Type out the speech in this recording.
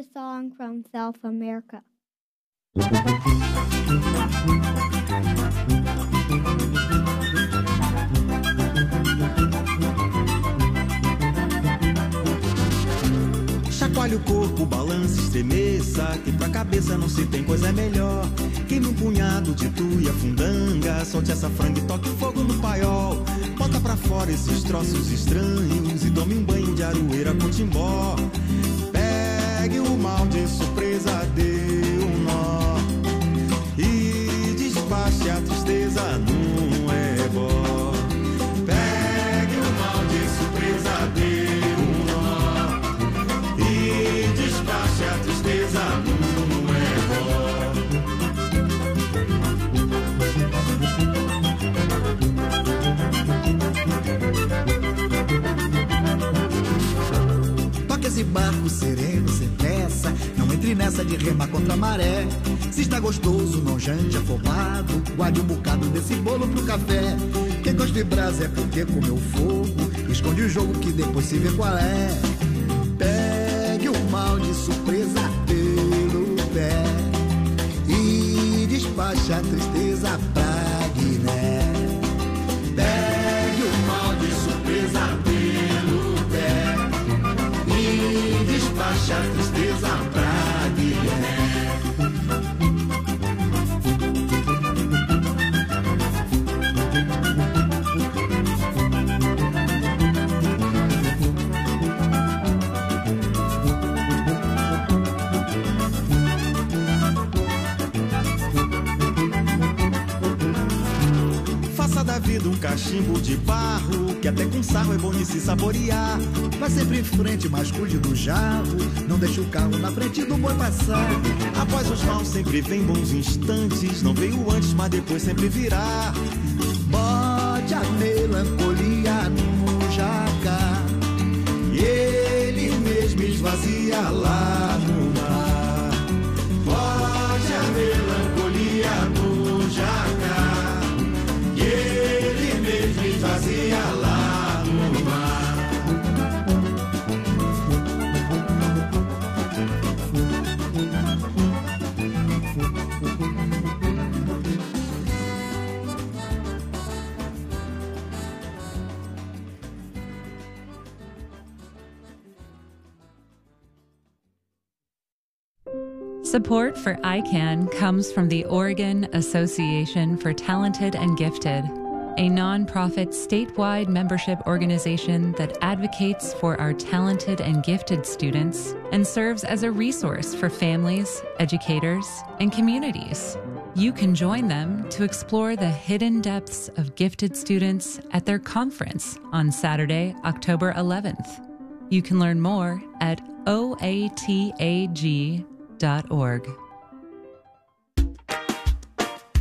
a song from South America. Chacoalhe o corpo, balance, estremeça, que pra cabeça não se tem coisa melhor. Queime um punhado de tuia, fundanga, solte essa franga e toque fogo no paiol. Bota pra fora esses troços estranhos e tome um banho de aroeira com timbó. Pegue o mal de surpresa, dê um nó e despache a tristeza num ebó. Pegue o mal de surpresa, dê um nó e despache a tristeza num ebó. Toque esse barco sereno, sem pressa, não entre nessa de remar contra a maré. Se está gostoso, não jante afobado, guarde um bocado desse bolo pro café. Quem gosta de brasa é porque comeu fogo, esconde o jogo que depois se vê qual é. Pegue o mal de surpresa pelo pé e despache a tristeza pra Guiné. Pegue o mal de surpresa pelo pé e despache a tristeza pra Guiné. Faça da vida um cachimbo de barro, que até com sarro é bom de se saborear. Vai sempre em frente, mas cuide do jarro, não deixe o carro na frente do boi passar. Após os maus sempre vem bons instantes, não veio antes, mas depois sempre virá. Bote a melancolia no jacar E ele mesmo esvazia lá no mar. Bote a melancolia no jacar e ele mesmo esvazia lá no mar. Support for ICANN comes from the Oregon Association for Talented and Gifted, a nonprofit statewide membership organization that advocates for our talented and gifted students and serves as a resource for families, educators, and communities. You can join them to explore the hidden depths of gifted students at their conference on Saturday, October 11th. You can learn more at oatag.org.